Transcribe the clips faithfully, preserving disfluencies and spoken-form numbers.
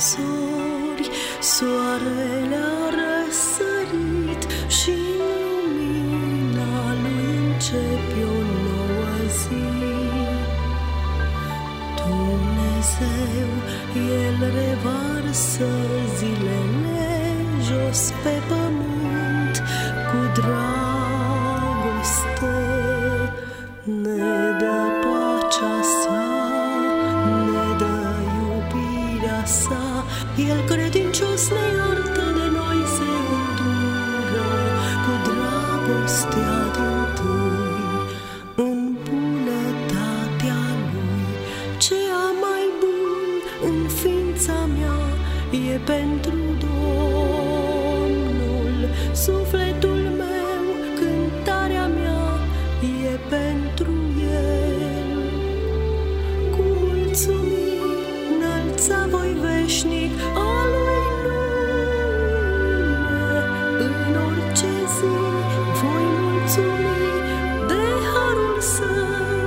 zori, soarele a răsărit și în lumina lui începe o nouă zi. Dumnezeu, El revarsă zilele jos pe pământ cu dragoste, ne dă pacea sa, ne dă iubirea sa. El credincios ne iartă, de noi se îndură cu dragostea dintâi. În bunătatea lui, cea mai bun în ființa mea e pentru Domnul. Sufletul meu, cântarea mea e pentru El. Cu mulțumiri înălța voi veșnic a lui nume. În orice zi voi mulțumi de harul său.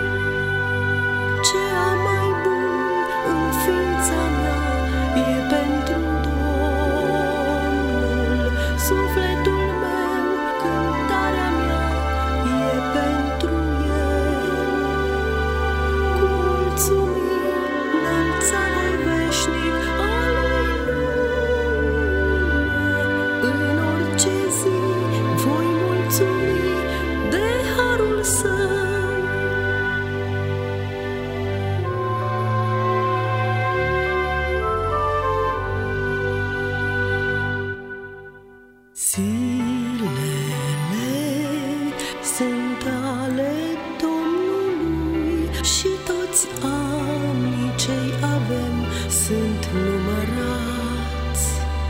Cea mai bun în ființa mea e pentru Domnul. Sufletul meu, cântarea mea e pentru El. Cu mulțumiri înălța voi veșnic a lui nume. În orice zi voi mulțumi de harul său. Zilele sunt ale Domnului și toți anii ce-i avem sunt numărați.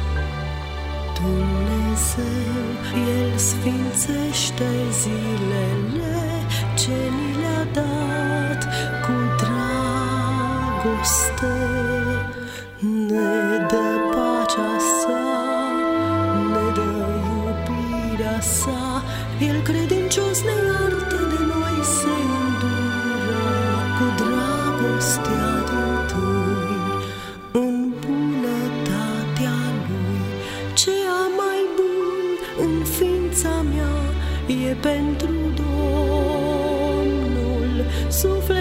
Dumnezeu, El sfințește zilele ce ni le-a dat cu dragoste, ne dă pacea sa, ne dă iubirea sa. El credincios ne iartă, de noi se îndură cu dragostea dintâi. În bunătatea lui, cea mai bun în ființa mea e pentru Domnul. Suflet